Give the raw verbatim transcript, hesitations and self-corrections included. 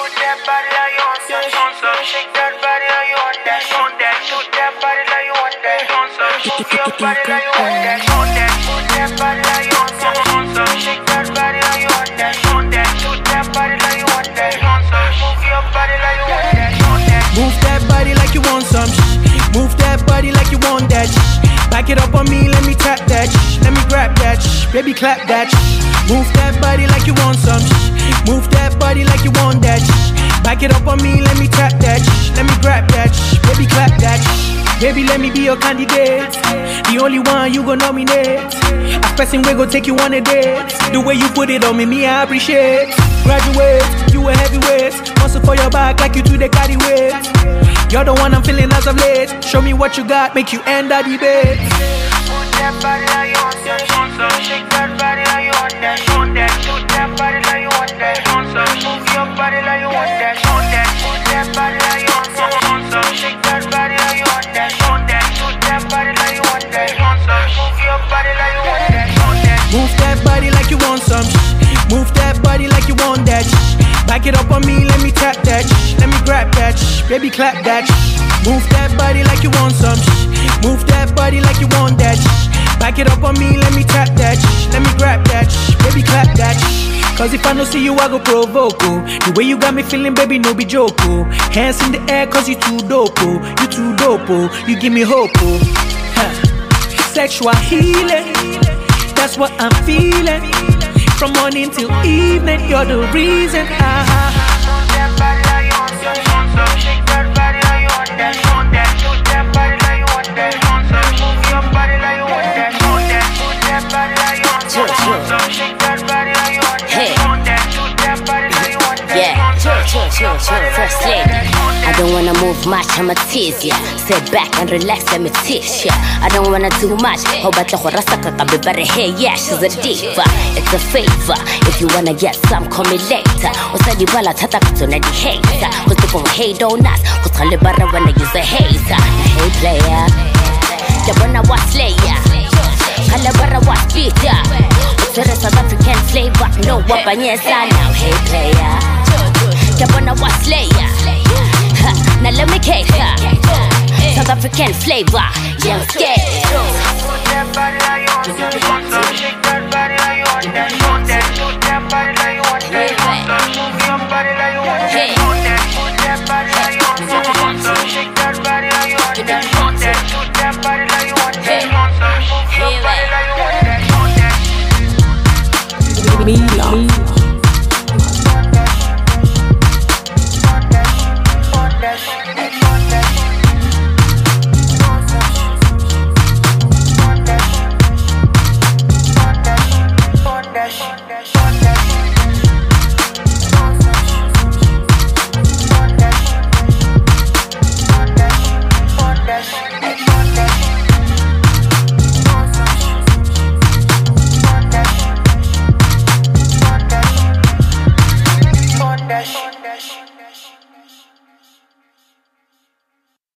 that body like you want some. Shake that body like you want that. Want that. Put that body like you want that. Move your body like you want that. Want that. Put that body like you want some. Shake that body like you want that. Want that. Put that body like you want that. Move your body like you want that. Want that. Move that body like you want some. Move that body like you want that. Back it up on me, let me tap that. Let me grab that. Baby clap that. Move that body like you want some. Move that body like you want that. Back it up on me, let me tap that. Let me grab that. Baby clap that. Baby, let me be your candidate. The only one you gon' nominate. A person we gon' take you on a date. The way you put it on me, me I appreciate. Graduate, you a heavyweight. Muscle for your back like you do the carry weight. You're the one I'm feeling as of late. Show me what you got, make you end the debate. Put that body like you want that. Shake that body like you want that. Want that. Put that body like you want that. Move your body like you want that. Want that. Put that body like you want that. Shake that body like you want that. Want that. Put that body like you want that. Move your body like you want that. Want that. Move that body like you want some. Move that body like you want that. Back it up on me, let me tap that. Let me grab that. Baby clap that. Move that body like you want some. Move that body like you want that. Back it up on me, let me tap that. Let me grab that. Baby clap that. Cause if I don't see you, I go provoke, oh. The way you got me feeling, baby, no be joke, oh. Hands in the air, cause you too dope, oh. You too dope, oh. You give me hope, oh. Huh. Sexual healing, that's what I'm feeling. From morning till evening, you're the reason I. Move that body like you want that. Shake that body like you want that. Want that. Put that body like you want that. Move your body like you want that. Want that. Put that body like you want that. Shake that body like you want that. Want that. Put that body like you want that. Yeah, chill, chill, chill, chill, first lady. I don't wanna move much, I'ma tease ya. Sit back and relax, let me teach ya. I don't wanna do much. Hope I don't wanna hey, yeah, she's a diva. It's a favor. If you wanna get some, call me later. Usadi bala tata kutuna di hater. Cause they gon' hate on us. Cause Talibara wanna use a hater. Hey player, you wanna watch slayer. Kalabara watch beater. To the South African flavor, no weapon, yes I know. Hey player, you wanna watch slayer. Now let me cater. South African flavor, young scared. Put that body like you want that.